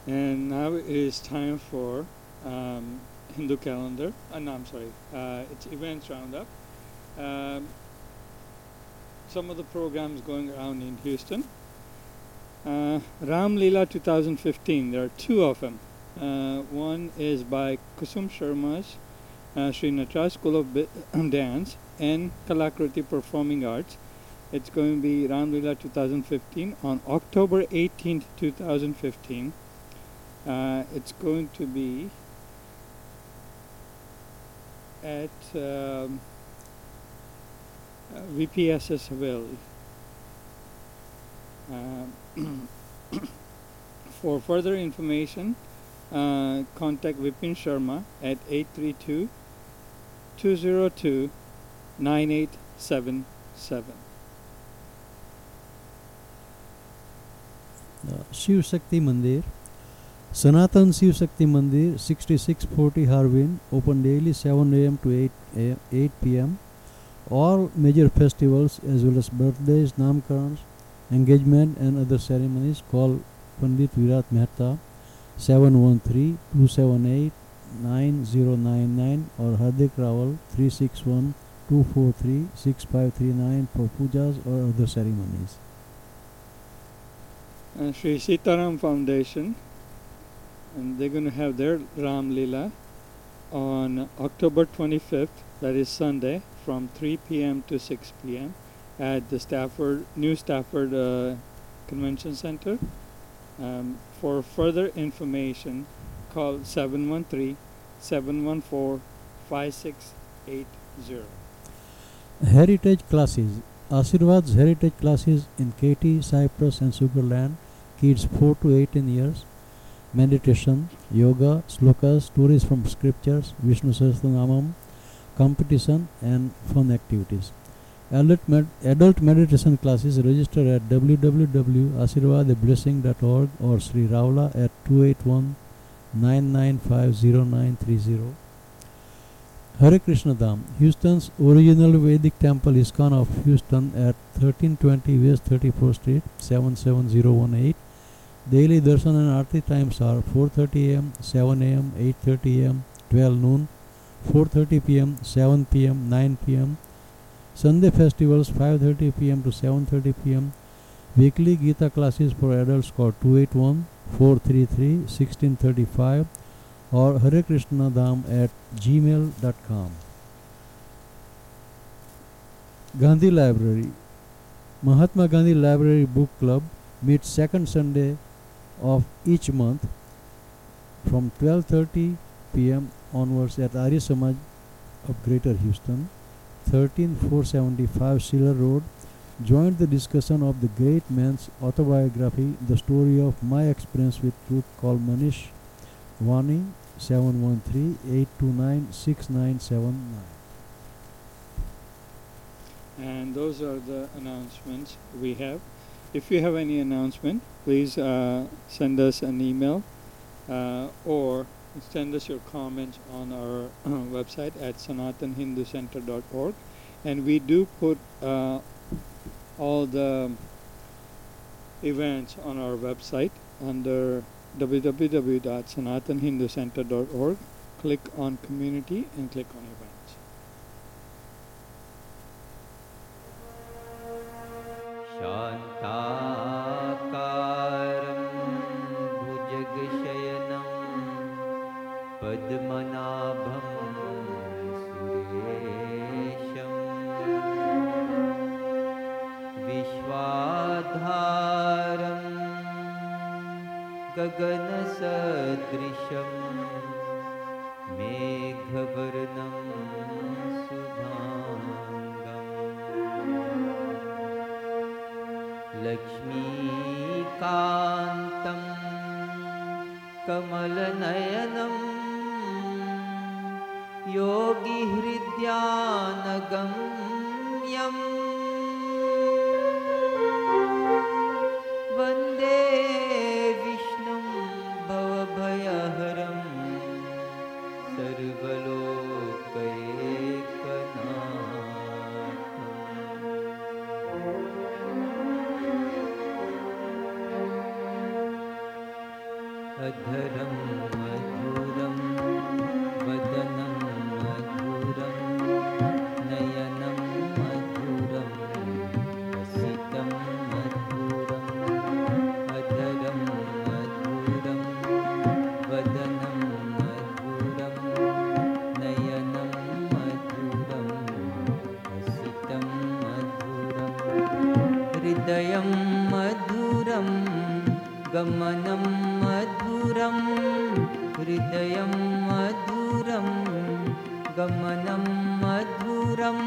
And now it is time for Hindu calendar. No, I'm sorry. It's events roundup. Um, some of the programs going around in Houston. Ram Leela 2015. There are two of them. One is by Kusum Sharma's Sri Nataraja School of Dance and Kalakriti Performing Arts. It's going to be Ram Leela 2015 on October 18th, 2015. It's going to be at VPSS Haveli. For further information, contact Vipin Sharma at 832-202-9877. Shiv Shakti Mandir. Sanatan Shiv Shakti Mandir, 6640 Harvin, open daily 7 am to 8 pm. All major festivals as well as birthdays, namkarans, engagement and other ceremonies, call Pandit Virat Mehta 713-278-9099 or Hardik Rawal 361-243-6539 for pujas or other ceremonies. Sri Sitaram Foundation, and they're going to have their Ram Leela on October 25th, that is Sunday, from 3 p.m. to 6 p.m. at the New Stafford Convention Center. For further information, call 713-714-5680. Heritage classes. Ashirvad's heritage classes in Katy, Cyprus and Sugarland, kids 4 to 18 years. Meditation, yoga, slokas, stories from scriptures, Vishnu Sahasranamam, competition and fun activities. Adult meditation classes register at www.ashirvadblessing.org or Sri Ravla at 281-995-0930. Hare Krishna Dham. Houston's original Vedic temple ISKCON of Houston at 1320 West 34th Street, 77018. Daily darshan and arti times are 4:30 am, 7 am, 8:30 am, 12 noon, 4:30 pm, 7 pm, 9 pm. Sunday festivals 5:30 pm to 7:30 pm. Weekly Gita classes for adults call 281-433-1635 or Hare Krishna Dham at gmail.com. Gandhi Library. Mahatma Gandhi Library Book Club meets second Sunday of each month from 12:30 pm onwards at Arya Samaj of Greater Houston, 13475 Schiller Road. Join the discussion of the great man's autobiography, The Story of My Experience with Truth, called Manish Vani 713-829-6979. And those are the announcements we have. If you have any announcement, please send us an email or send us your comments on our website at sanatanhinducenter.org. And we do put all the events on our website under www.sanatanhinducenter.org. Click on community and click on events. शान्ताकारं भुजगशयनं पद्मनाभं सुरेशं विश्वाधारं गगनसदृशं मेघवर्णं शुभाङ्गम् लक्ष्मीकान्तं कमलनयनं योगिहृद्यानगम्यं वन्दे विष्णुं भवभयहरं सर्वलोकैकनाथम् अधरं मधुरं वदनं मधुरं नयनं मधुरं हसितं मधुरम् अधरं मधुरं वदनं मधुरं नयनं मधुरं हसितं मधुरम् हृदयं मधुरं गमनं मधुरं हृदयं मधुरं गमनं मधुरं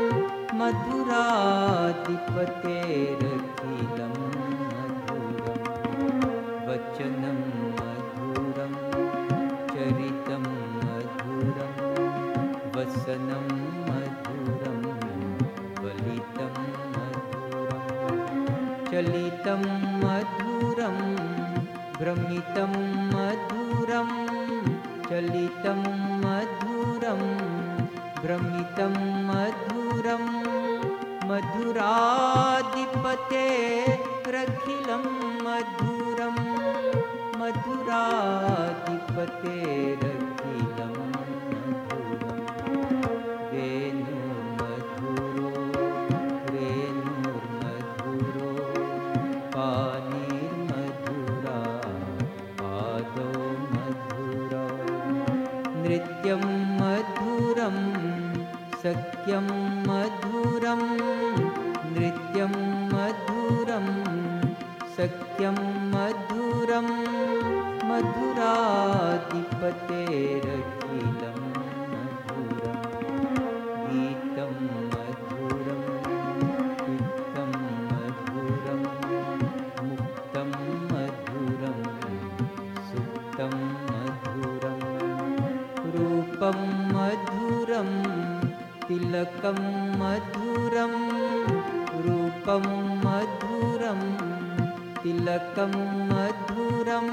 मधुराधिपतेरखिलं मधुरं वचनं मधुरं चरितं मधुरं वसनं मधुरं वलितं मधुरं चलितं मधुरं भ्रमितं मधुरं चलितं मधुरं भ्रमितं मधुरं मधुराधिपतेरखिलं मधुरं मधुराधिपतेरखिलं मधुरं वेणुर्मधुरो रेणुर्मधुरो पाणिर्मधुरा पादो मधुरौ नृत्यं मधुरं सख्यं मधुरं नृत्यं मधुरं सख्यं मधुरं मधुराधिपतेरखिलं मधुरं गीतं मधुरं चित्तं मधुरं मुक्तं मधुरं सुप्तं मधुरं रूपं मधुरं तिलकं मधुरं रूपं मधुरं तिलकं मधुरं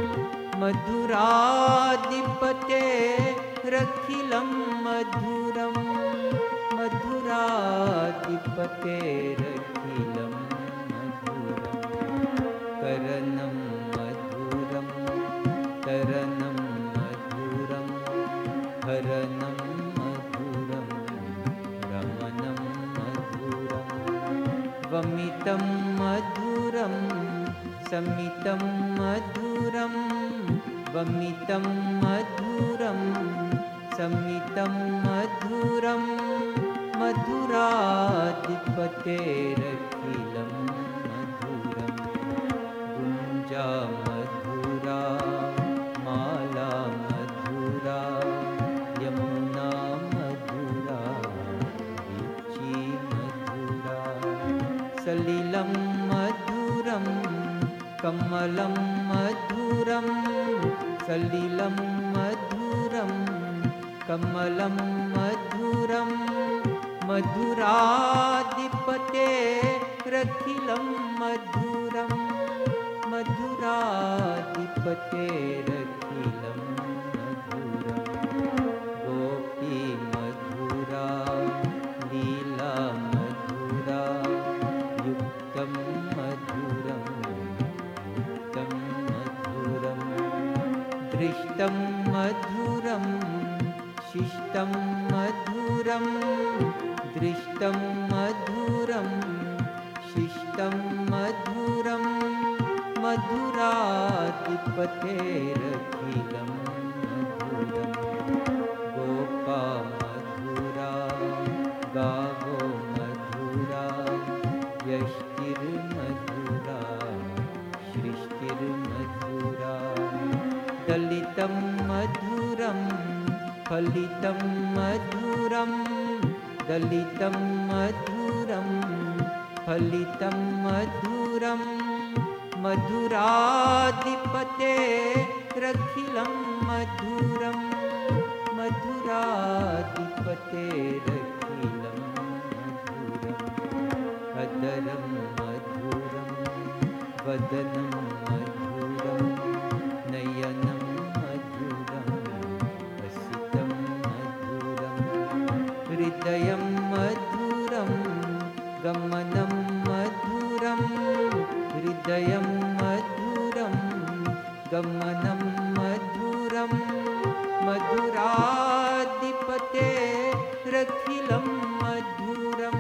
मधुराधिपतेरखिलं मधुरं मधुराधिपतेरखिलं मधुरं करणं मधुरं तरणं मधुरं हरणं मधुरं रमणं मधुरं वमितं मधुरं समितं मधुरं वमितं मधुरं समितं मधुरं मधुराधिपतेरखिलं मधुरं गुञ्जा मधुरा माला मधुरा यमुना मधुरा वीची मधुरा सलिलं मधुरं कमलं मधुरं सलिलं मधुरं कमलं मधुरं मधुराधिपतेरखिलं मधुरं मधुराधिपतेरखिलं मधुरं गोपी मधुरा लीला मधुरा युक्तं मधुरं युक्तं मधुरं दृष्टं मधुरं शिष्टं मधुरं दृष्टं मधुरं शिष्टं मधुरं मधुराधिपतेरखिलं मधुरं गोपा मधुरा गावो मधुरा यष्टिर्मधुरा सृष्टिर्मधुरा दलितं मधुरं फलितं मधुरं दलितं मधुरं फलितं मधुरं मधुराधिपतेरखिलं मधुरं मधुराधिपतेरखिलं मधुरम् अदरं मधुरं वदनं मधुरं नयनं मधुरं हसितं मधुरं हृदयं मधुरं गमनं मधुरं हृदयं मधुरं गमनं मधुरं मधुराधिपतेरखिलं मधुरं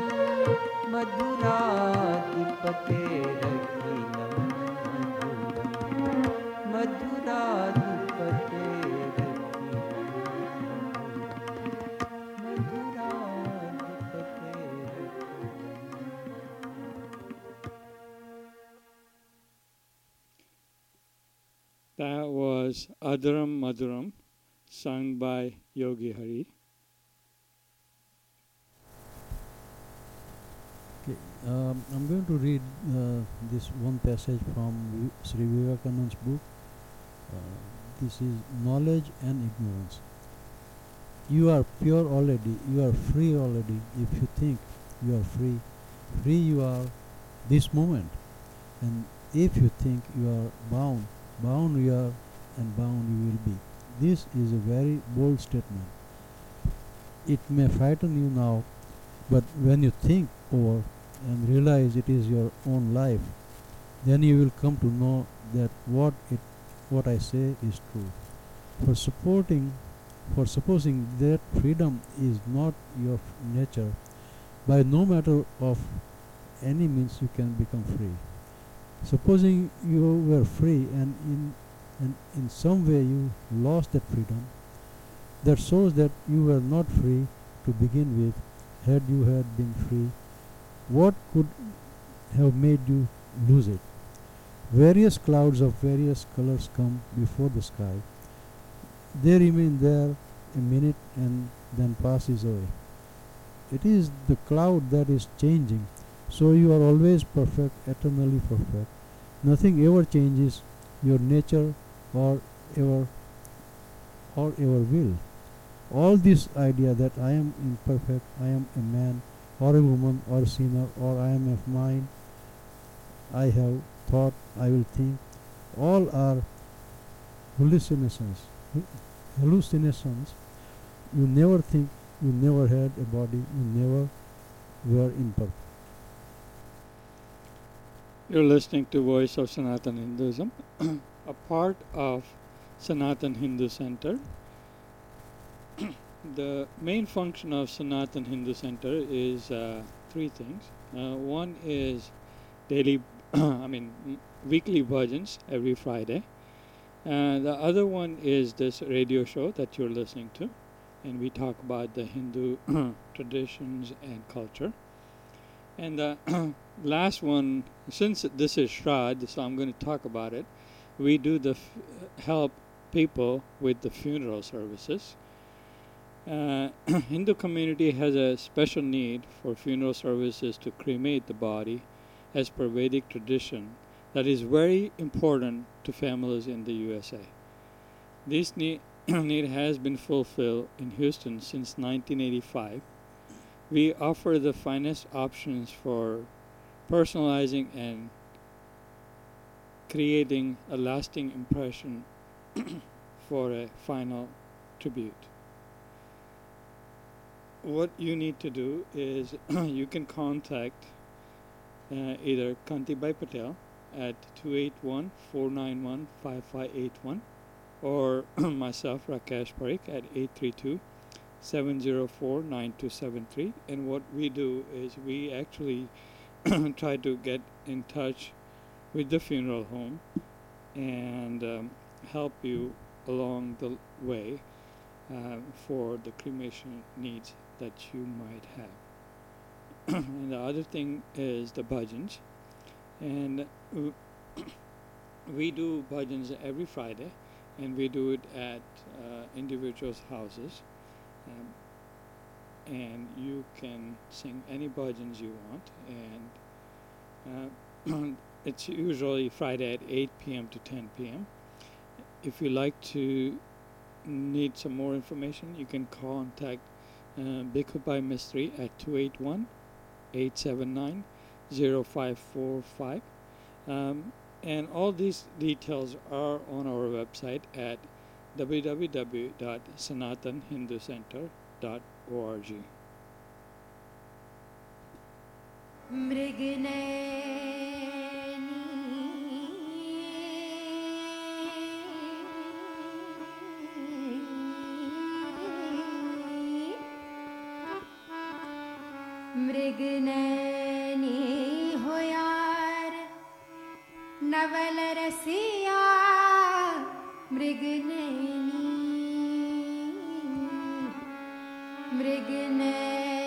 मधुराधिपतेरखिलं मधुरं That was Adaram Madhuram, sung by Yogi Hari. Okay, I'm going to read this one passage from Sri Vivekananda's book. This is Knowledge and Ignorance. You are pure already, you are free already. If you think you are free, free you are this moment. And if you think you are bound, bound you are, and bound you will be. This is a very bold statement. It may frighten you now, but when you think over and realize it is your own life, then you will come to know that what I say is true. For supposing that freedom is not your nature, by no matter of any means you can become free. Supposing you were free and in some way you lost that freedom, that shows that you were not free to begin with. Had you had been free, what could have made you lose it? Various clouds of various colors come before the sky. They remain there a minute and then passes away. It is the cloud that is changing, so you are always perfect, eternally perfect. Nothing ever changes your nature or ever will. All this idea that I am imperfect, I am a man or a woman or a sinner, or I am of mind, I have thought, I will think, all are hallucinations. You never think, you never had a body, you never were imperfect. You're listening to Voice of Sanatan Hinduism, a part of Sanatan Hindu Center. The main function of Sanatan Hindu Center is three things. One is weekly bhajans every Friday. The other one is this radio show that you're listening to, and we talk about the Hindu traditions and culture. And the last one, since this is Shraddh, so I'm going to talk about it. We do help people with the funeral services. Hindu community has a special need for funeral services to cremate the body as per Vedic tradition that is very important to families in the USA. This need has been fulfilled in Houston since 1985. We offer the finest options for personalizing and creating a lasting impression for a final tribute. What you need to do is you can contact either Kantibai Patel at 281-491-5581 or myself, Rakesh Parikh, at 832-704-9273. And what we do is we actually try to get in touch with the funeral home and help you along the way for the cremation needs that you might have. And the other thing is the bhajans. And we do bhajans every Friday, and we do it at individuals' houses. And you can sing any bhajans you want. And it's usually Friday at 8 p.m. to 10 p.m. If you like to need some more information, you can contact Bhikkhu Mistry at 281-879-0545. And all these details are on our website at www.sanatanhinducenter.org. Mriganaini हो यार नवल रसिया मृगनैनी मृगनैनी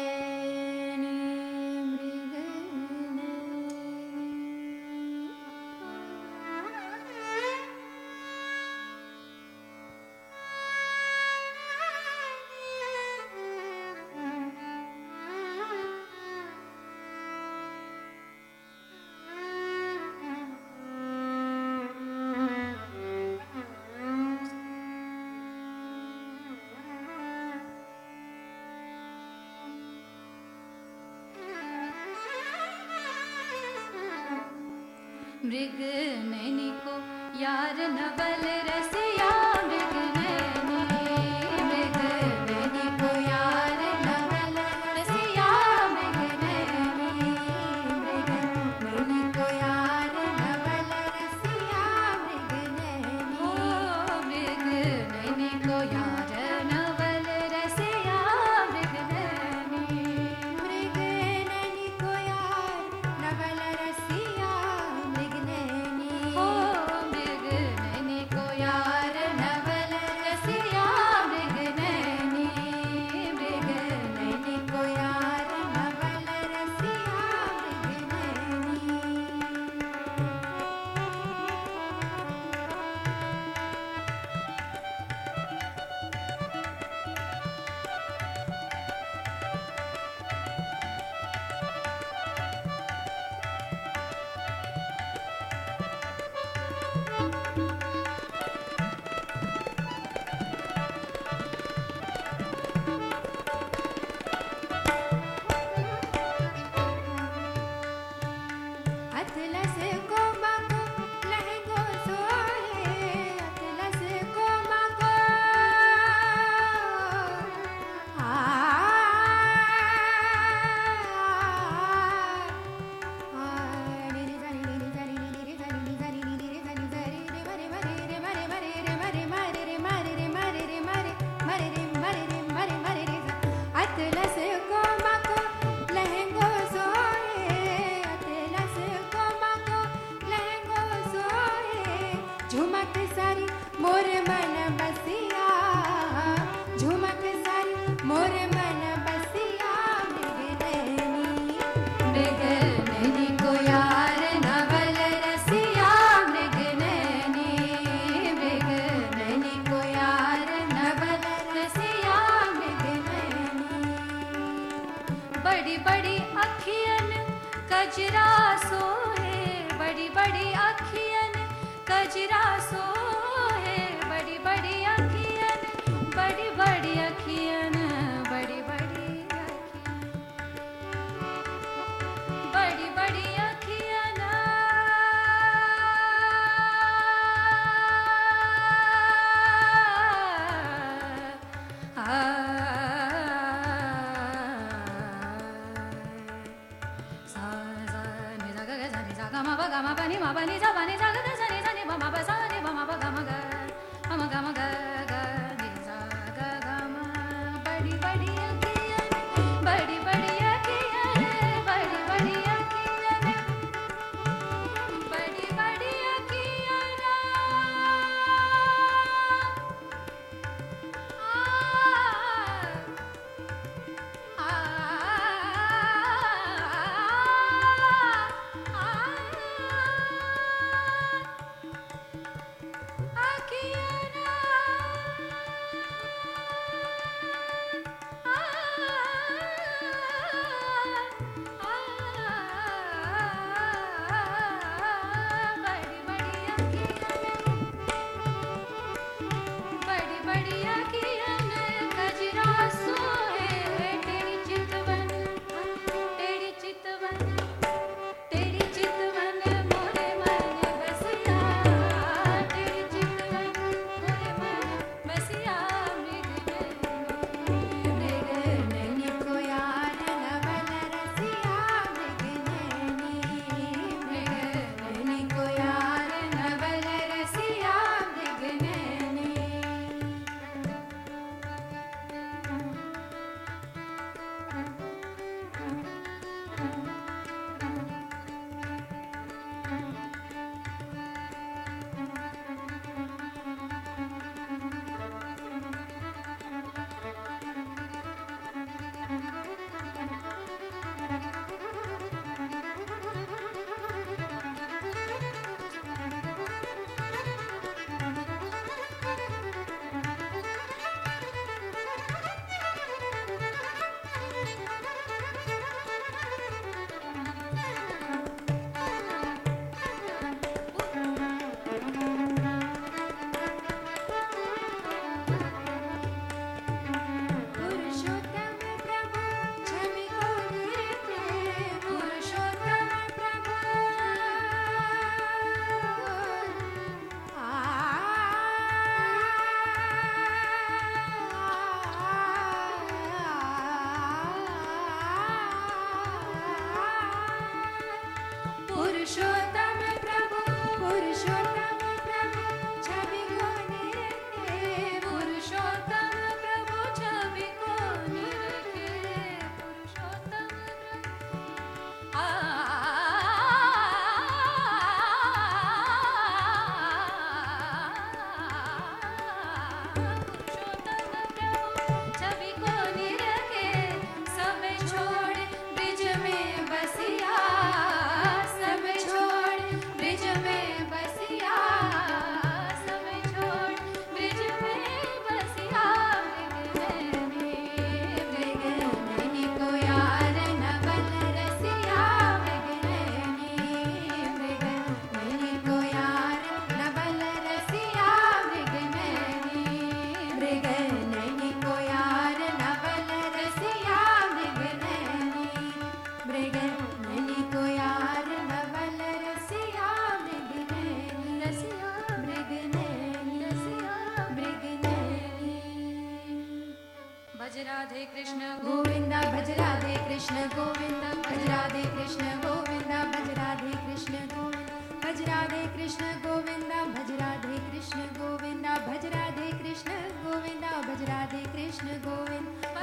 मृगनैनी को यार नवल रसिया मृगनैनी मृगनैनी को यार नवल रसिया मृगनैनी मृगनैनी को यार नवल रसिया मृगनैनी मृगनैनी को यार नवल रसिया मृगनैनी मृगनैनी को यार नवल रसिया मृगनैनी को यार नवल रसिया मृगनैनी मृगनैनी को यार नवल रसिया अतलस को माको लहंगो सोहे अतलस को माको अतलस को माको लहंगो सोहे अतलस को माको लहंगो सोहे झुमक सारी मोर मन बसिया झुमक सारी मोर मन बसिया मृगनैनी मृगनैनी को यार नवल रसिया मृगनैनी मृगनैनी को यार नवल रसिया मृगनैनी बड़ी बड़ी अखियन कजरा सोहे बड़ी बड़ी अखियन कजरा सोहे बड़ी बड़ी अखियन बड़ी बड़ी अखियन बड़ी बड़ी अखियन बड़ी बड़ी अखियन सा सा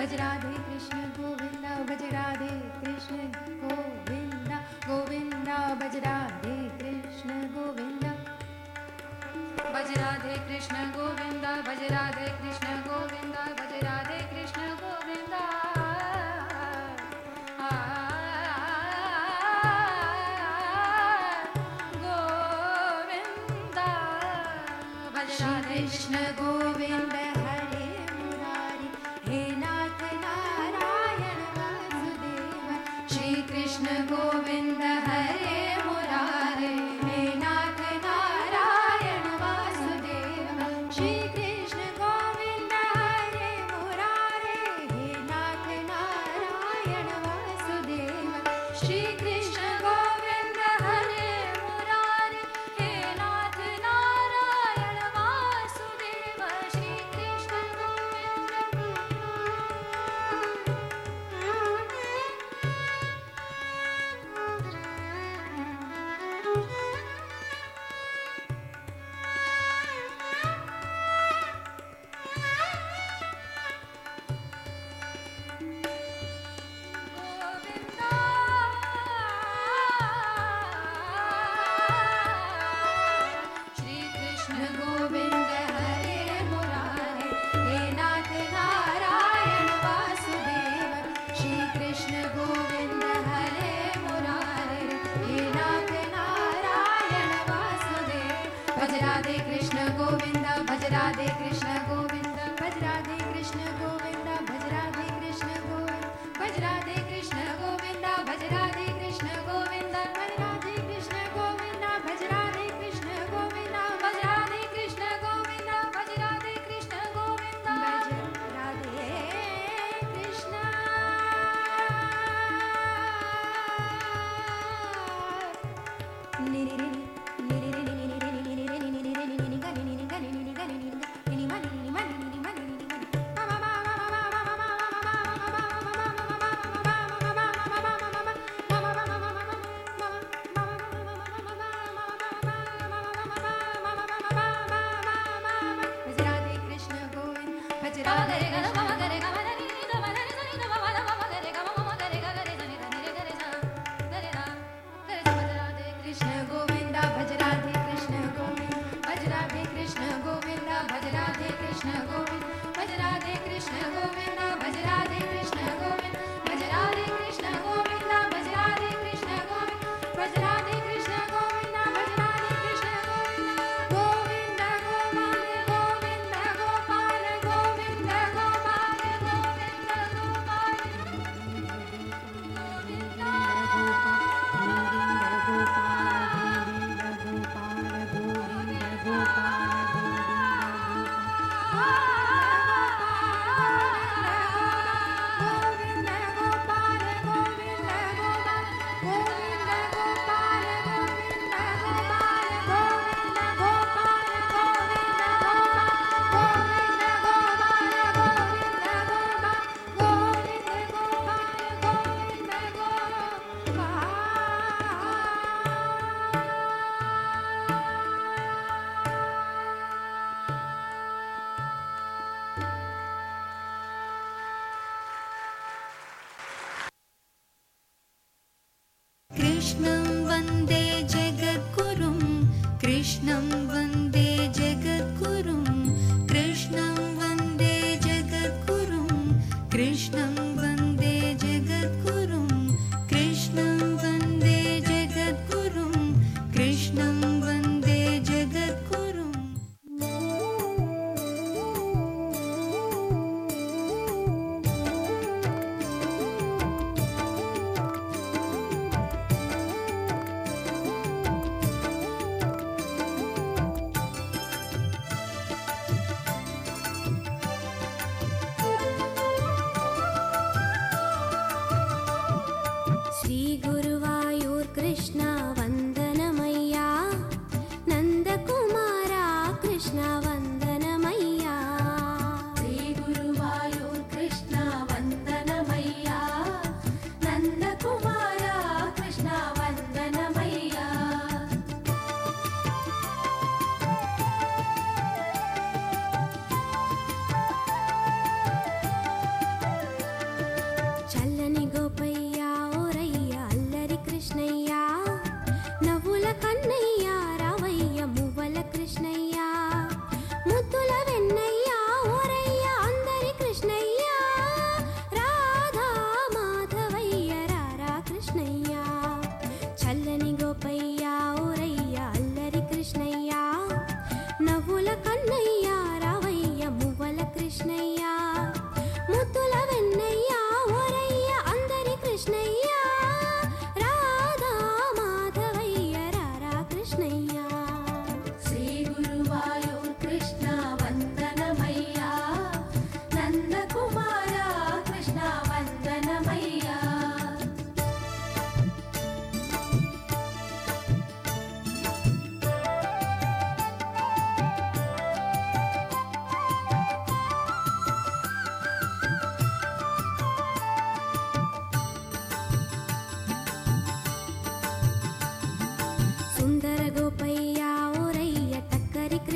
भज राधे कृष्ण गोविंदा भज राधे कृष्ण गोविंदा गोविंदा भज राधे कृष्ण गोविंदा भज राधे कृष्ण गोविंदा भज राधे कृष्ण गोविंदा भज राधे कृष्ण गोविंदा गोविंदा भज राधे कृष्ण गोविंद हरे मुरारी हे नाथ नारायण वासुदेव श्री कृष्ण गोविंद हरे मुरारे हे नाथ नारायण वासुदेव श्री कृष्ण गोविंद हरे मुरारे हे नाथ नारायण वासुदेव श्री कृष्ण गोविंद हरे मुरारे हे नाथ नारायण वासुदेव श्री कृष्ण श्री कृष्ण गोविंद हरे मुरारे हे नाथ नारायण वासुदेव श्री कृष्ण गोविंद हरे मुरारे हे नाथ नारायण वासुदेव भज राधे कृष्ण गोविंद भज राधे कृष्ण गोविंद भज राधे कृष्ण गोविंद भज राधे कृष्ण गोविंद भज राधे कृष्ण गोविंद भज राधे कृष्ण गोविंद भज राधे कृष्ण गोविंद भज राधे कृष्ण गोविंद भज राधे कृष्ण गोविंद भज राधे कृष्ण गोविंद भज राधे कृष्ण भज राधे कृष्ण गोविंद भज राधे कृष्ण गोविंद भज राधे कृष्ण गोविंद भज राधे कृष्ण गोविंद भज राधे कृष्ण गोविंद भज राधे कृष्ण गोविंद भज राधे कृष्ण गोविंद भज राधे कृष्ण गोविंद भज राधे कृष्ण गोविंद भज राधे कृष्ण गोविंद भज राधे कृष्ण गोविंद गोविंद गोपाल गोविंद गोपाल गोविंद गोविंद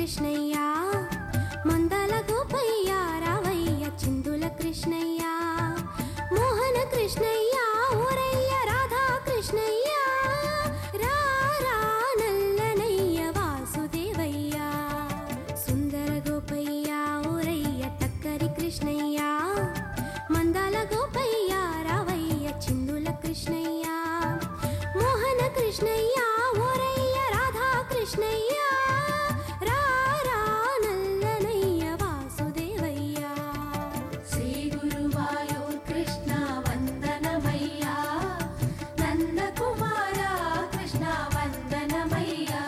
కృష్ణయ్య మందల గోపయ్య రావయ్య చిందుల కృష్ణయ్య మోహన కృష్ణయ్య ఊరయ్య రాధా కృష్ణయ్య రారా నల్లనయ్య వాసుదేవయ్య సుందర గోపయ్య ఊరయ్య టక్కరి కృష్ణయ్య మందల గోపయ్య రావయ్య చిందుల కృష్ణయ్య మోహన కృష్ణయ్య ఊరయ్య రాధా కృష్ణయ్య రారా నల్లనయ్య వాసుదేవయ్య శ్రీ గురువాయూర్ కృష్ణ వందనమయ్యా నందకుమార కృష్ణ వందనమయ్యా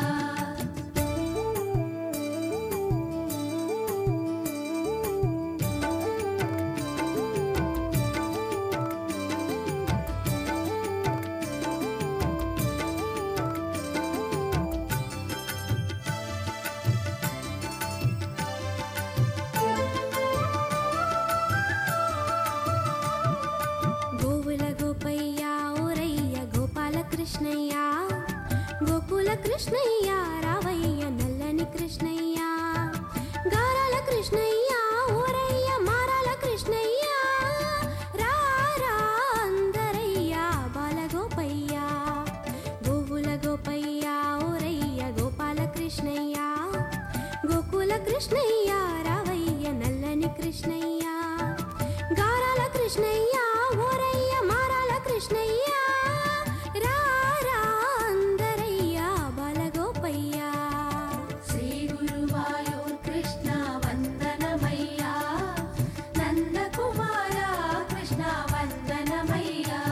గోవుల గోపయ్య ఊరయ్య గోపాల కృష్ణయ్య గోకుల కృష్ణయ్య రావయ్య నల్లని కృష్ణయ్య గారాల కృష్ణయ్య ఊరయ్య మారాల కృష్ణయ్య రారా అందరయ్య బాల గోపయ్య గోవుల గోపయ్య ఊరయ్య గోపాల కృష్ణయ్య గోకుల కృష్ణయ్య రావయ్య నల్లని కృష్ణయ్య గారాల కృష్ణయ్య ఊరయ్య మారాల కృష్ణయ్య రారా అందరయ్య బాలగోపయ్య శ్రీ గురువాయూర్ కృష్ణ వందనమయ్యా నందకుమార కృష్ణ వందనమయ్యా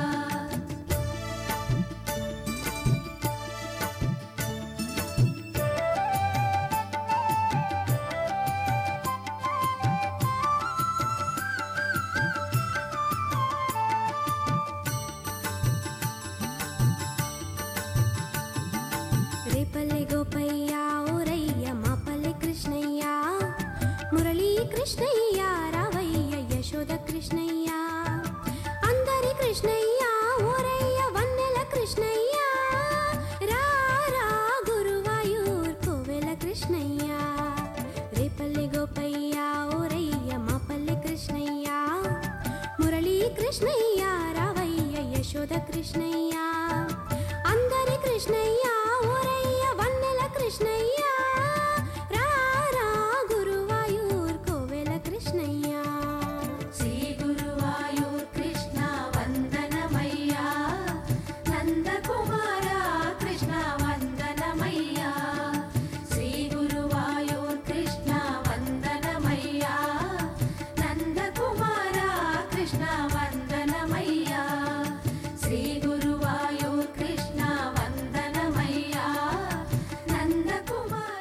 రేపల్లె గోపయ్య ఊరయ్య మాపల్లె కృష్ణయ్య మురళీ కృష్ణయ్య రావయ్య యశోద కృష్ణయ్య అందరి కృష్ణయ్య ఊరయ్య వన్నెల కృష్ణయ్య రారా గురువాయూర్ కోవెల కృష్ణయ్య రేపల్లె గోపయ్య ఊరయ్య మాపల్లె కృష్ణయ్య మురళీ కృష్ణయ్య రావయ్య యశోద కృష్ణయ్య అందరి కృష్ణయ్య ఊరయ్య వన్నెల కృష్ణయ్య రారా గురువాయూర్ కోవెల కృష్ణయ్య శ్రీ గురువాయూర్ కృష్ణ వందనమయ్యా నందకుమార కృష్ణ వందనమయ్యా శ్రీ గురువాయూర్ కృష్ణ వందనమయ్యా నందకుమార కృష్ణ వందనమయ్యా శ్రీ గురువాయూర్ కృష్ణ వందనమయ్యా నందకుమార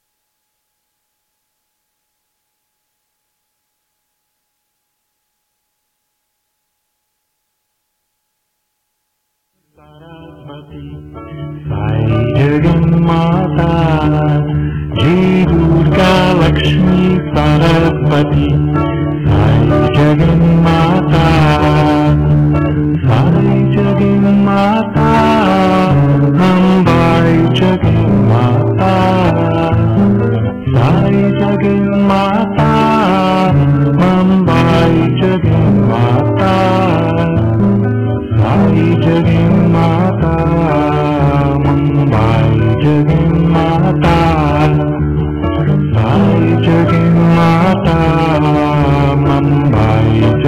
सरस्वती साई जगन्माता जय दुर्गा लक्ष्मी सरस्वती साई जगन्माता साई जगन्माता अम्बाई जगन्माता साई जगन्माता अम्बाई जगन्माता साई जगन्माता मुंबई जगन्माता साई जगन्माता Mumbai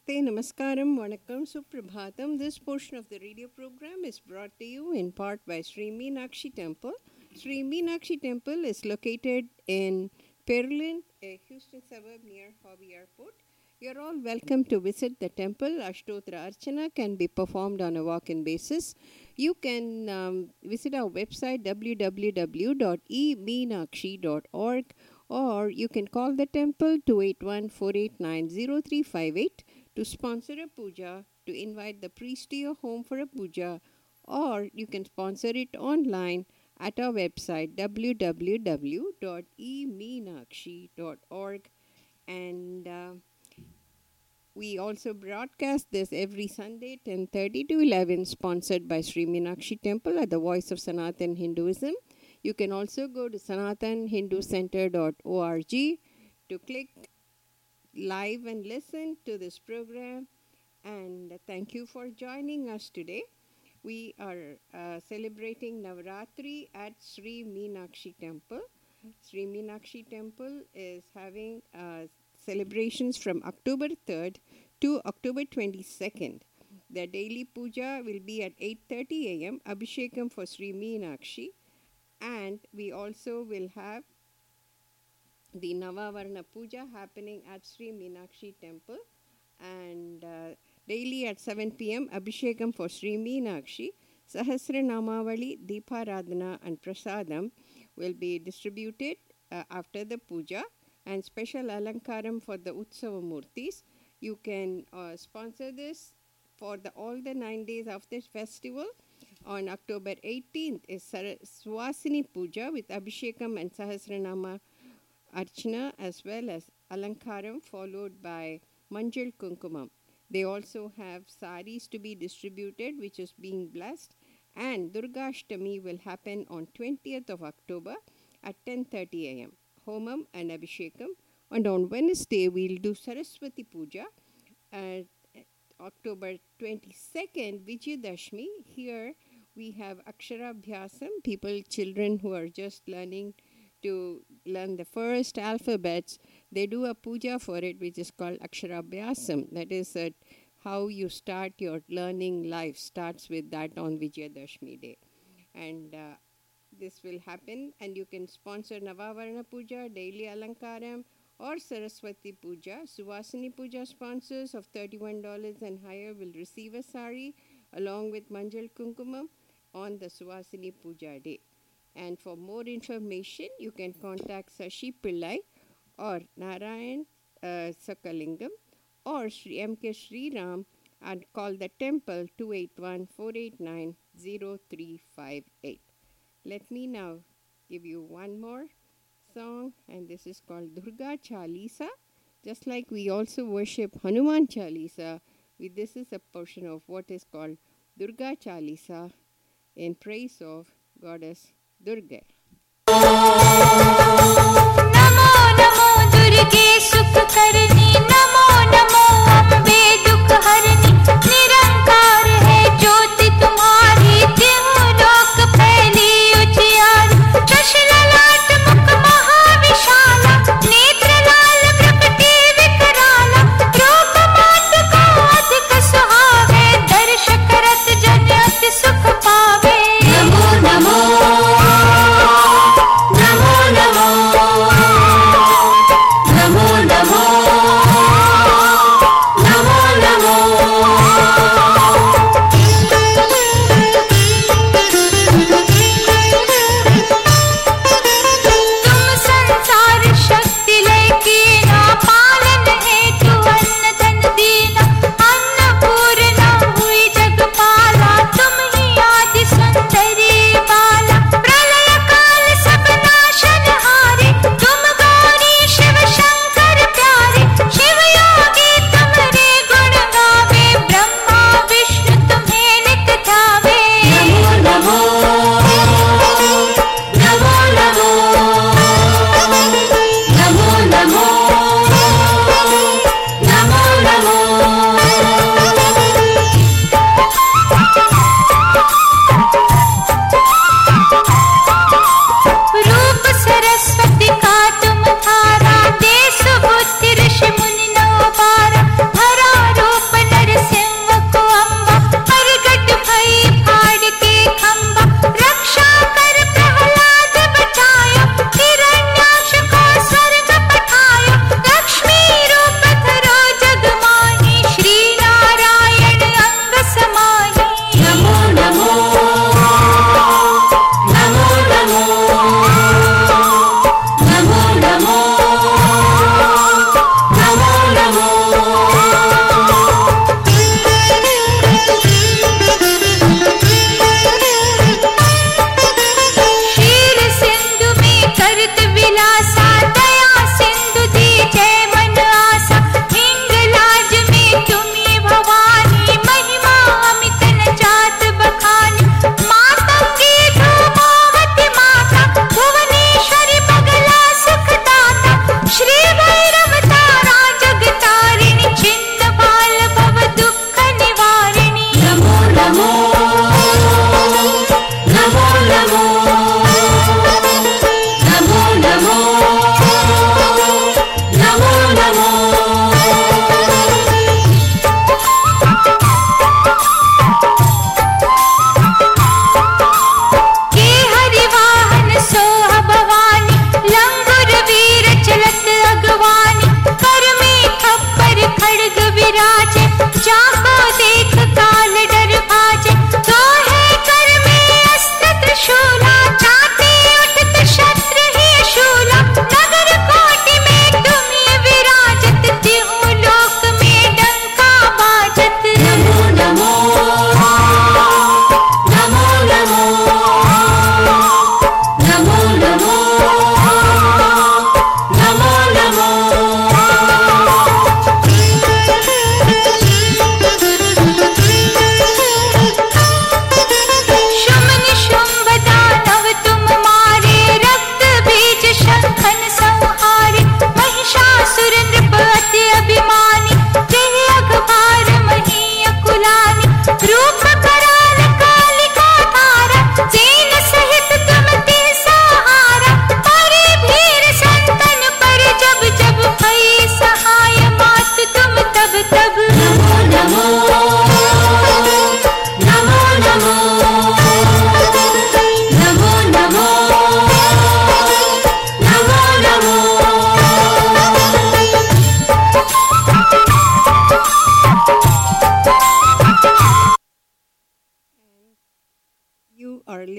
Namaste, Namaskaram, Vanakkam, Suprabhatam. This portion of the radio program is brought to you in part by Sri Meenakshi Temple. Sri Meenakshi Temple is located in Perlin, a Houston suburb near Hobby Airport. You're all welcome to visit the temple. Ashtotra Archana can be performed on a walk-in basis. You can visit our website www.emeenakshi.org, or you can call the temple 281-489-0358 to sponsor a puja, to invite the priest to your home for a puja, or you can sponsor it online at our website www.emeenakshi.org. And we also broadcast this every Sunday, 10:30 to 11, sponsored by Sri Meenakshi Temple at the Voice of Sanatan Hinduism. You can also go to sanatanhinducenter.org to click live and listen to this program. And thank you for joining us today. We are celebrating Navaratri at Sri Meenakshi Temple. Sri Meenakshi Temple is having celebrations from October 3rd to October 22nd. The daily puja will be at 8:30 a.m. Abhishekam for Sri Meenakshi. And we also will have the Navavarna Puja happening at Sri Meenakshi Temple. And daily at 7 p.m. Abhishekam for Sri Meenakshi. Sahasra Namavali, Deeparadhana and Prasadam will be distributed after the puja, and special alankaram for the Utsava Murtis. You can sponsor this for all the 9 days of this festival. On October 18th is Swasini Puja with Abhishekam and Sahasranama Archana, as well as alankaram, followed by Manjal Kunkumam. They also have saris to be distributed, which is being blessed. And Durgashtami will happen on 20th of October at 10:30 a.m. Homam and Abhishekam. And on Wednesday, we'll do Saraswati Puja. At October 22nd, Vijayadashmi. Here we have Aksharabhyasam, children who are just learning to learn the first alphabets. They do a puja for it, which is called Aksharabhyasam. That is how you start your learning life, starts with that on Vijayadashmi day. And this will happen, and you can sponsor Navavarna Puja, Daily Alankaram, or Saraswati Puja. Suvasini Puja sponsors of $31 and higher will receive a sari along with Manjal Kunkumam on the Suvasini Puja day. And for more information, you can contact Sashi Pillai or Narayan Sakalingam or Sri M.K. Sri Ram, and call the temple 281-489-0358. Let me now give you one more song, and this is called Durga Chalisa. Just like we also worship Hanuman Chalisa, this is a portion of what is called Durga Chalisa in praise of Goddess Durga. Namo Namo दुर्गे सुख करनी, नमो नमो अम्बे दुख हरनी, निरंकार है ज्योति तुम्हारी, त्यों लोक फैली उजियारी, शशि ललाट मुख महाविशाला, नेत्र लाल प्रकटी विकराला, रूप मात को अधिक सुहावे, दर्श करत जन अति सुख पावे। Namo Namo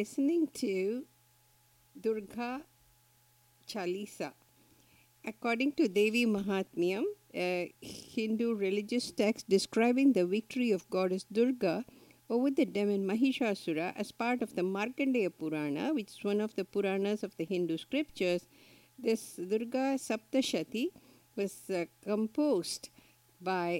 listening to Durga Chalisa. According to Devi Mahatmyam, a Hindu religious text describing the victory of goddess Durga over the demon Mahishasura as part of the Markandeya Purana, which is one of the Puranas of the Hindu scriptures, this Durga Saptashati was composed by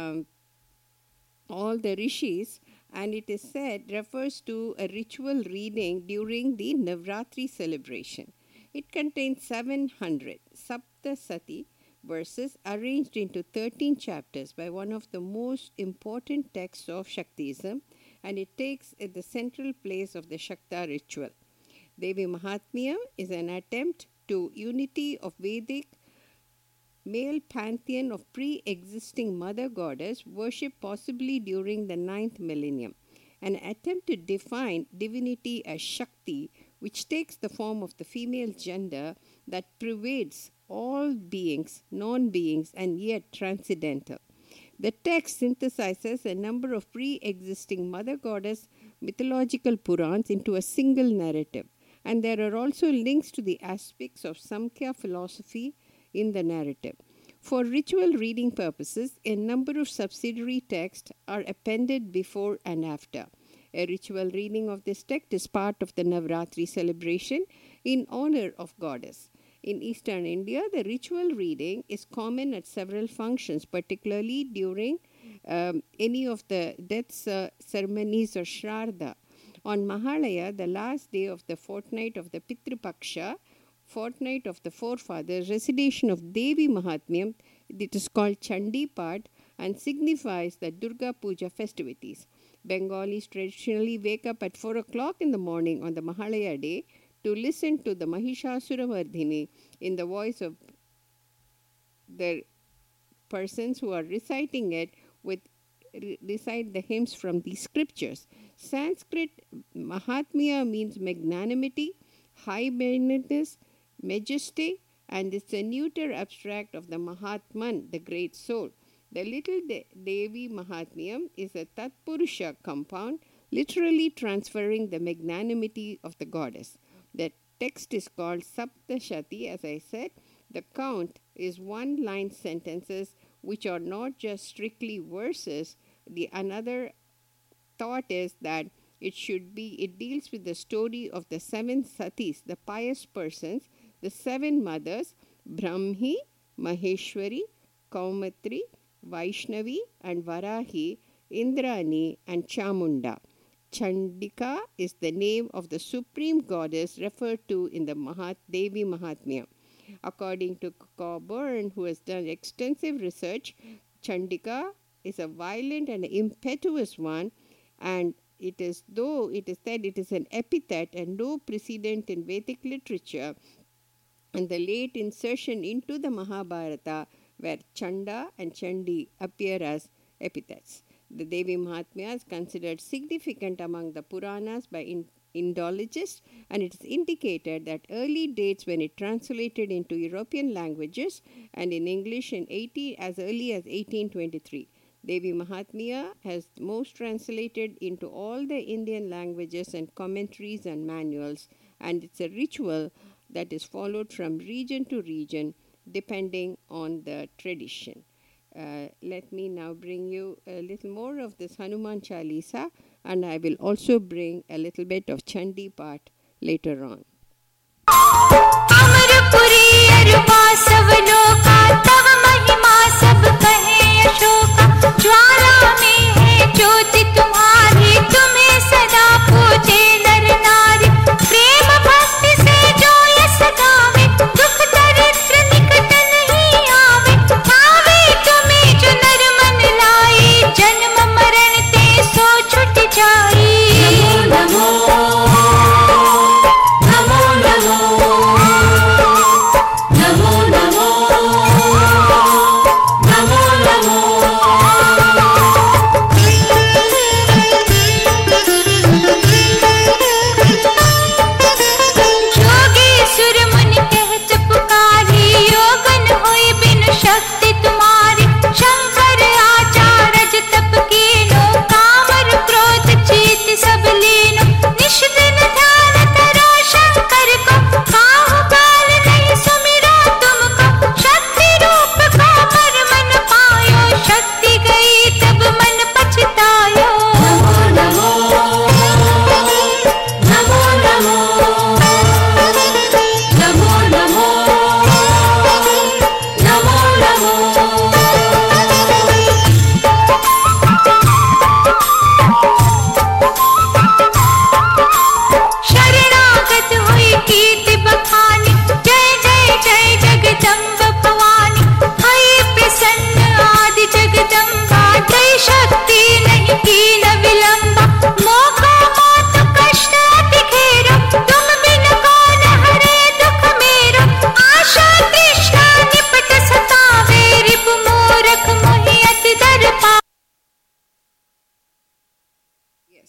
all the rishis, and it is said refers to a ritual reading during the Navratri celebration. It contains 700 Saptasati verses arranged into 13 chapters by one of the most important texts of Shaktism, and it takes the central place of the Shakta ritual. Devi Mahatmyam is an attempt to unity of Vedic male pantheon of pre-existing mother goddess worshipped possibly during the 9th millennium, an attempt to define divinity as Shakti, which takes the form of the female gender that pervades all beings, non-beings, and yet transcendental. The text synthesizes a number of pre-existing mother goddess mythological Purans into a single narrative, and there are also links to the aspects of Samkhya philosophy in the narrative. For ritual reading purposes, a number of subsidiary texts are appended before and after. A ritual reading of this text is part of the Navratri celebration in honor of goddess. In eastern India, the ritual reading is common at several functions, particularly during any of the death ceremonies or Shraddha. On Mahalaya, the last day of the fortnight of the Pitru Paksha, fortnight of the forefathers, recitation of Devi Mahatmyam, it is called Chandi Path and signifies the Durga Puja festivities. Bengalis traditionally wake up at 4 o'clock in the morning on the Mahalaya day to listen to the Mahishasura Mardhini in the voice of the persons who are reciting it recite the hymns from the scriptures. Sanskrit Mahatmya means magnanimity, high-mindedness, majesty, and it's a neuter abstract of the Mahatman, the great soul. The little Devi Mahatmyam is a Tatpurusha compound, literally transferring the magnanimity of the goddess. The text is called Saptashati, as I said. The count is one-line sentences which are not just strictly verses. Another thought is that it deals with the story of the 7 satis, the pious persons, the 7 mothers, Brahmi, Maheshwari, Kaumatri, Vaishnavi, and Varahi, Indrani, and Chamunda. Chandika is the name of the supreme goddess referred to in the Devi Mahatmya. According to Coburn, who has done extensive research, Chandika is a violent and impetuous one, and though it is said it is an epithet and no precedent in Vedic literature, and the late insertion into the Mahabharata where Chanda and Chandi appear as epithets. The Devi Mahatmya is considered significant among the Puranas by Indologists, and it is indicated that early dates when it translated into European languages and in English as early as 1823. Devi Mahatmya has most translated into all the Indian languages and commentaries and manuals, and it's a ritual that is followed from region to region depending on the tradition. Let me now bring you a little more of this Hanuman Chalisa, and I will also bring a little bit of Chandi Path later on. Amarpuri अरबा सब लोका तव महिमा सब कहे अशोका ज्वाला में है ज्योति तुम्हारी तुम्हें सदा पूजे नर नारी प्रेम भक्ति से जो यस गावे दुख दरिद्र निकट नहीं आवे भावे तुम्हें जो नर मन लाई जन्म मरण ते सो छुट जाई Namo Namo Namo Namo Namo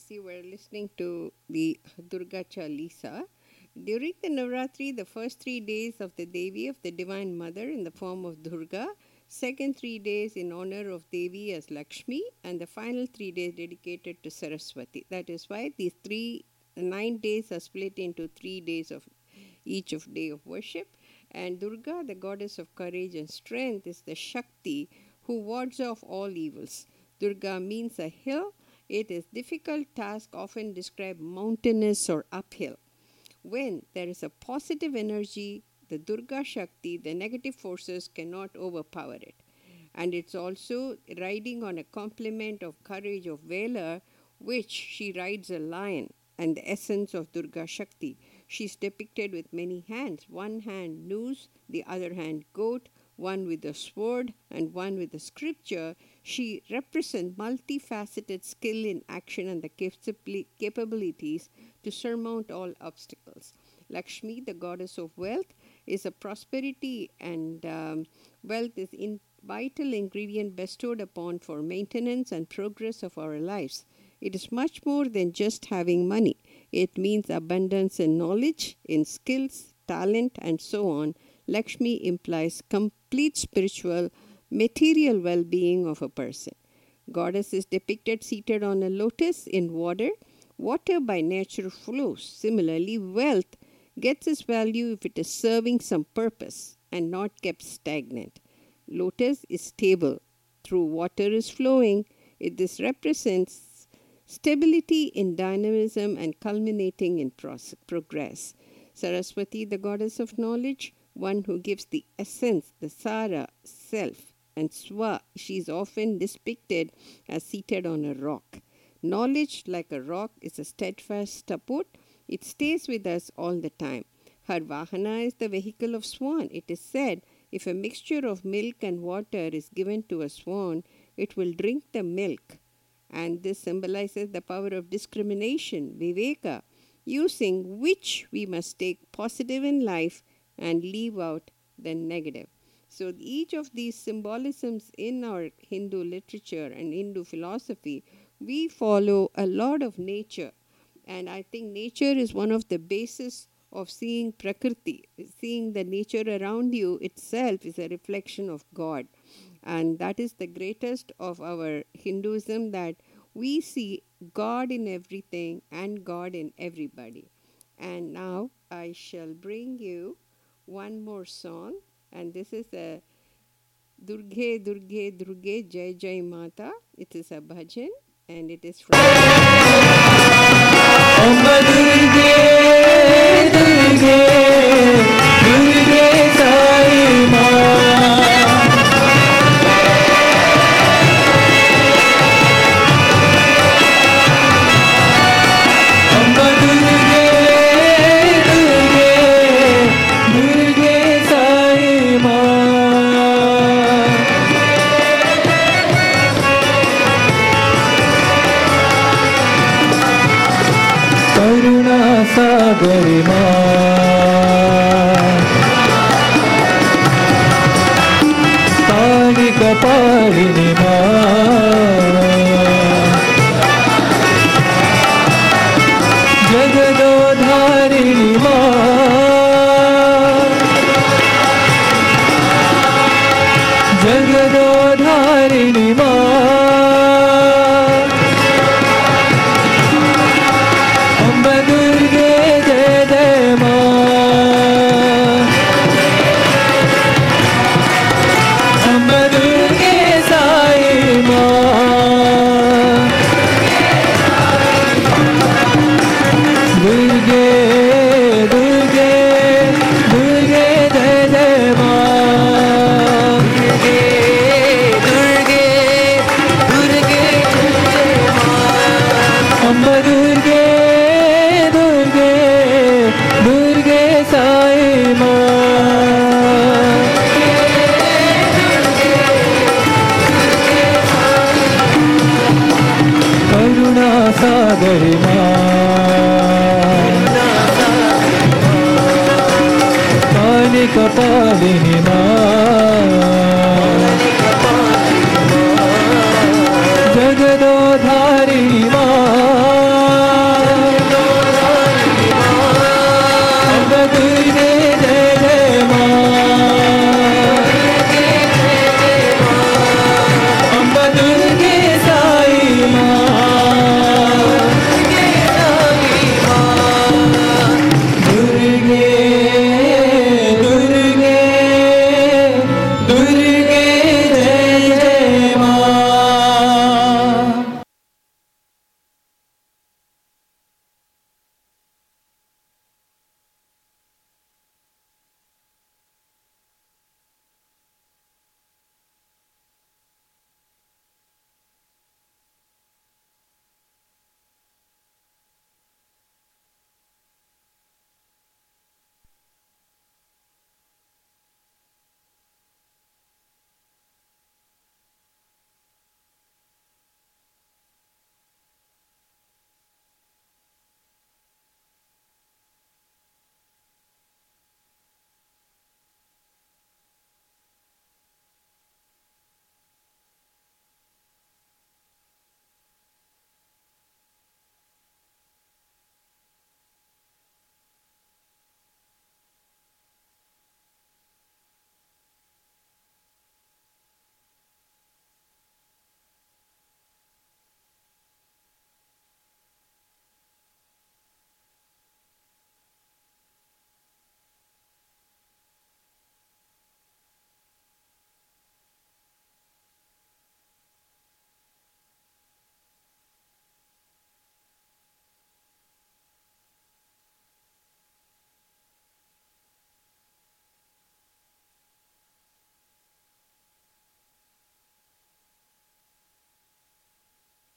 you were listening to the Durga Chalisa. During the Navratri, the first 3 days of the Devi of the Divine Mother in the form of Durga, second 3 days in honor of Devi as Lakshmi, and the final 3 days dedicated to Saraswati. That is why these 9 days are split into 3 days of each of day of worship. And Durga, the goddess of courage and strength, is the Shakti who wards off all evils. Durga means a hill. It is difficult task often described mountainous or uphill. When there is a positive energy, the Durga Shakti, the negative forces cannot overpower it. And it's also riding on a complement of courage of valor, which she rides a lion, and the essence of Durga Shakti. She's depicted with many hands. One hand noose, the other hand goat, one with a sword and one with a scripture. She represents multifaceted skill in action and the capabilities to surmount all obstacles. Lakshmi, the goddess of wealth, is a prosperity, and wealth is a vital ingredient bestowed upon for maintenance and progress of our lives. It is much more than just having money. It means abundance in knowledge, in skills, talent, and so on. Lakshmi implies complete spiritual, material well-being of a person. Goddess is depicted seated on a lotus in water. Water by nature flows. Similarly, wealth gets its value if it is serving some purpose and not kept stagnant. Lotus is stable. Through water is flowing. This represents stability in dynamism and culminating in progress. Saraswati, the goddess of knowledge, one who gives the essence, the sara, self, and swa, she is often depicted as seated on a rock. Knowledge, like a rock, is a steadfast support. It stays with us all the time. Her vahana is the vehicle of swan. It is said, if a mixture of milk and water is given to a swan, it will drink the milk. And this symbolizes the power of discrimination, viveka, using which we must take positive in life and leave out the negative. So each of these symbolisms in our Hindu literature and Hindu philosophy, we follow a lot of nature. And I think nature is one of the basis of seeing Prakriti. Seeing the nature around you itself is a reflection of God. And that is the greatest of our Hinduism, that we see God in everything and God in everybody. And now I shall bring you one more song, and this is a Durge Durge Durge Jai Jai Mata. It is a bhajan, and it is from Amba Durge Durge Durge Sai Ma. Sagar Ma, Pari Kapalini Ma, Jagadodharini Ma, Jagadodharini Ma. Kapalini Ma, Jagadodharini Ma.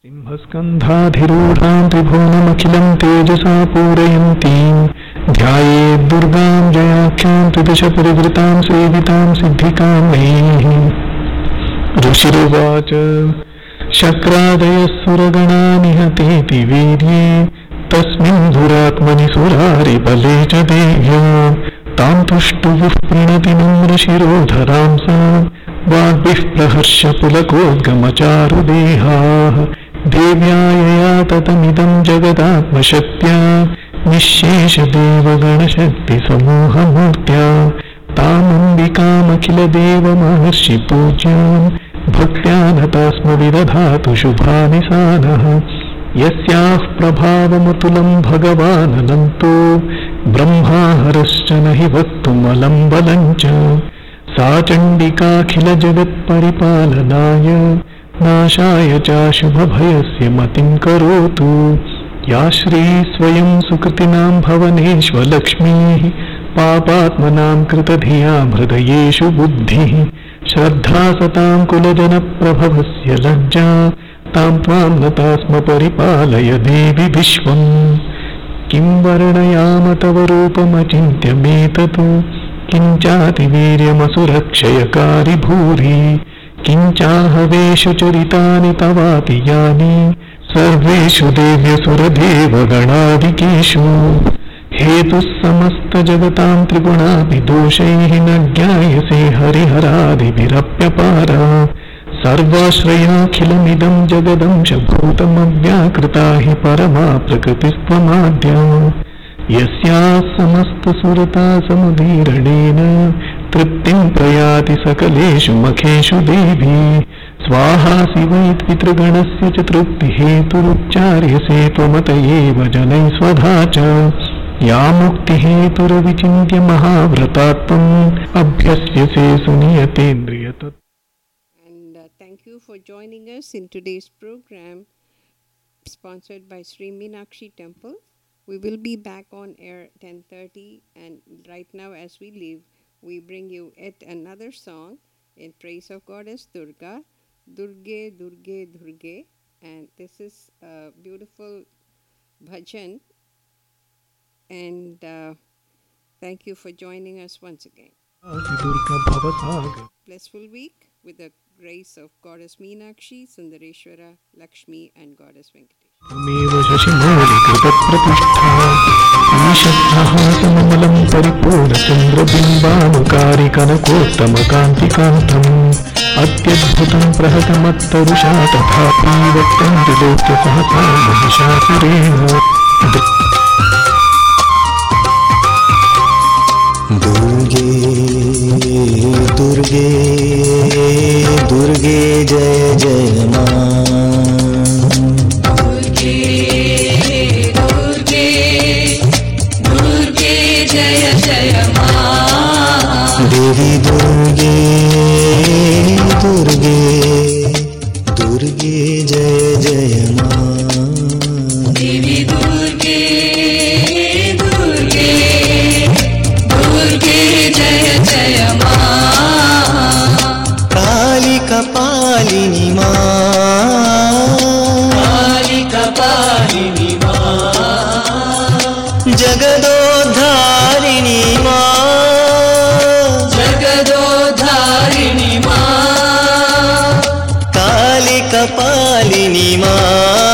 सिंहस्कन्धाधिरूढां त्रिभुवनमखिलं तेजसा पूरयन्तीं ध्यायेद् दुर्गां जयाख्यां त्रिदशपरिवृतां सेवितां सिद्धिकामैः। ऋषिरुवाच शक्रादयः सुरगणा निहतेति वीर्ये तस्मिन् दुरात्मनि सुरारिबले च देव्या तां तुष्टुवुः प्रणति नम्रशिरोधरां सा वाग्भिः प्रहर्ष पुलकोद्गमचारुदेहाः। देव्या यया ततमिदं जगदात्मशक्त्या निःशेषदेवगणशक्तिसमूहमूर्त्या तामम्बिकामखिलदेवमहर्षिपूज्यां भक्त्या नता स्म विदधातु शुभानिसानः। यस्याः प्रभावमतुलं भगवाननन्तो ब्रह्माहरश्च न हि वक्तुमलं बलं च सा चण्डिकाखिलजगत्परिपालनाय नाशाय चाशुभभयस्य मतिं करोतु। या श्री स्वयं सुकृतिनां भवनेष्वलक्ष्मीः पापात्मनां कृतधिया हृदयेषु बुद्धिः श्रद्धा सतां कुलजनप्रभवस्य लज्जा तां त्वां नता स्म परिपालय देवि विश्वम्। किं वर्णयाम तव रूपमचिन्त्यमेतत् किञ्चातिवीर्यमसुरक्षयकारि भूरि किञ्चाहवेषु चरितानि तवाति यानि सर्वेषु देव्यसुरदेवगणादिकेषु। हेतुः समस्तजगतां त्रिगुणापि दोषैः न ज्ञायसे हरिहरादिभिरप्यपारा सर्वाश्रयाखिलमिदं जगदंशभूतमव्याकृता हि परमा प्रकृतिस्त्वमाद्या। यस्याः समस्तसुरता समुदीरणेन तृप्तिं प्रयाति सकलेषु मखेषु देवी स्वाहासि वै पितृगणस्य च तृप्तिहेतुरुच्चार्यसे त्वमत एव जनैः स्वधा च। या मुक्तिहेतुरविचिन्त्य महाव्रतात्वम् अभ्यस्यसे सुनियतेन्द्रियतत्। And thank you for joining us in today's program sponsored by Sri Meenakshi Temple. We will be back on air 10:30, and right now as we leave, we bring you yet another song in praise of Goddess Durga, Durge, Durge, Durge, and this is a beautiful bhajan, and thank you for joining us once again. Blissful week with the grace of Goddess Meenakshi, Sundareshwara, Lakshmi, and Goddess Venkatesh. त्वमेव शशिमौलिकृतप्रतिष्ठा ईशद्हासममलं परिपूर्णचन्द्रबिम्बानुकारि कनकोत्तमकान्तिकान्तम् अत्यद्भुतं प्रहतमत्तरुषा तथापि वक्तं त्रिलोक्य सहसा महिषासुरेण। दुर्गे दुर्गे दुर्गे जय जय मां। दुर्गे दुर्गे दुर्गे जय जय मां। देवी दुर्गे दुर्गे दुर्गे जय जय मां। देवी दुर्गे दुर्गे दुर्गे जय जय मां। काली कपालिनी मां। काली कपालिनी मां। जगदोद्धारिणी मां। जगदोद्धारिणी मां। काली कपालिनी मां।